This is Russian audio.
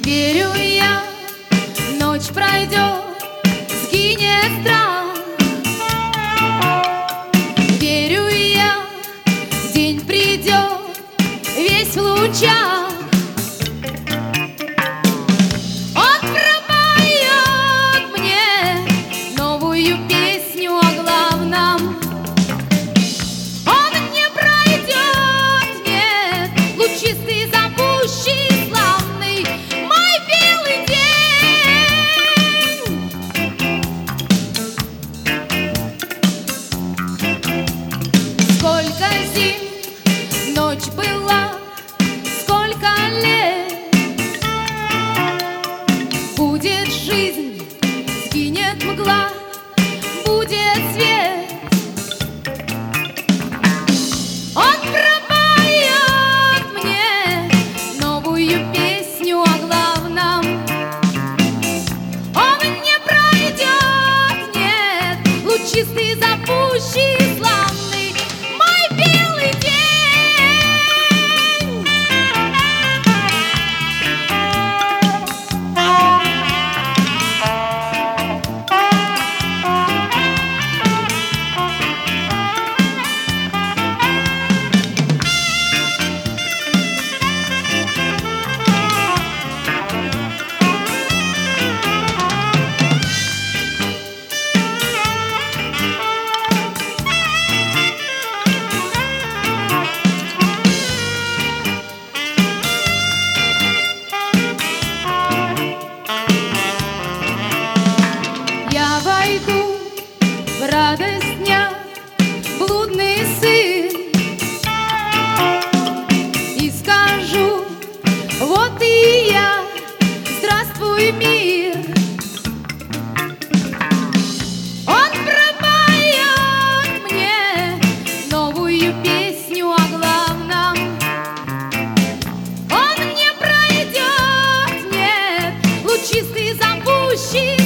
Верю я, ночь пройдет, сгинет страх. Верю я, день придет, весь в лучах. Он пропоет мне новую песню о главном. Он не пройдет, нет, лучистый, зовущий, славный мой белый день. Сколько зим ночь была, сколько лет. Будет жизнь, сгинет мгла, будет свет. Он пропоет мне новую песню о главном. Он не пройдет, нет, лучистый, запущий, славный мой белый день. Я войду в радость дня, блудный сын, и скажу: вот и я, здравствуй, мир. Он пропоет мне новую песню о главном. Он не пройдет, нет, лучистый, зовущий,